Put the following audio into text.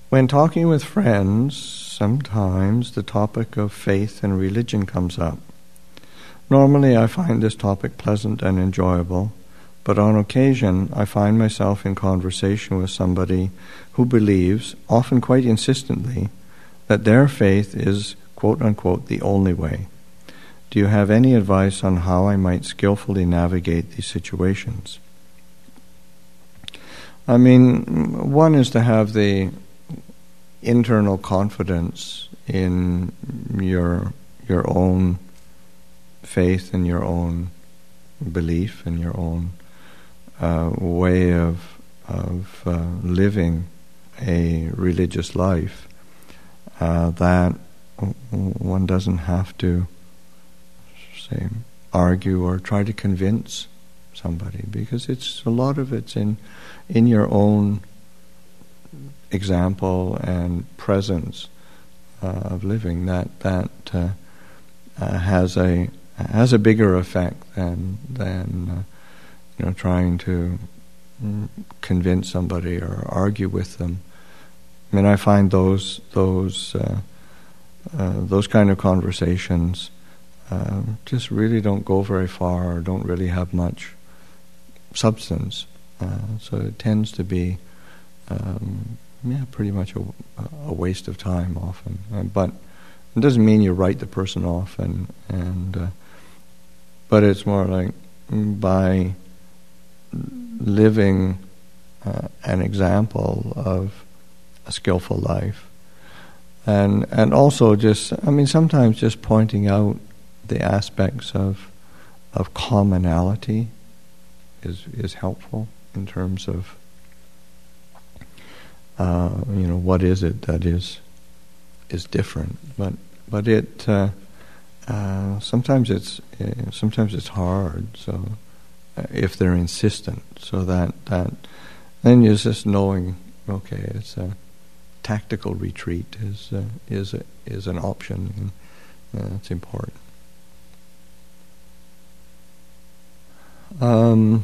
When talking with friends, sometimes the topic of faith and religion comes up. Normally I find this topic pleasant and enjoyable, but on occasion I find myself in conversation with somebody who believes, often quite insistently, that their faith is, quote-unquote, the only way. Do you have any advice on how I might skillfully navigate these situations? I mean, one is to have the internal confidence in your own faith and your own belief and your own way of living a religious life, that one doesn't have to, say, argue or try to convince somebody, because a lot of it's in your own example and presence of living that has a bigger effect than trying to convince somebody or argue with them. I mean, I find those kind of conversations just really don't go very far, or don't really have much substance. So it tends to be pretty much a waste of time often. But it doesn't mean you write the person off, but it's more like by living an example of a skillful life, and also sometimes just pointing out the aspects of commonality is helpful in terms of what is it that is different, but it sometimes it's hard. So if they're insistent, so that then you're just knowing, okay, it's a tactical retreat is an option, and it's important.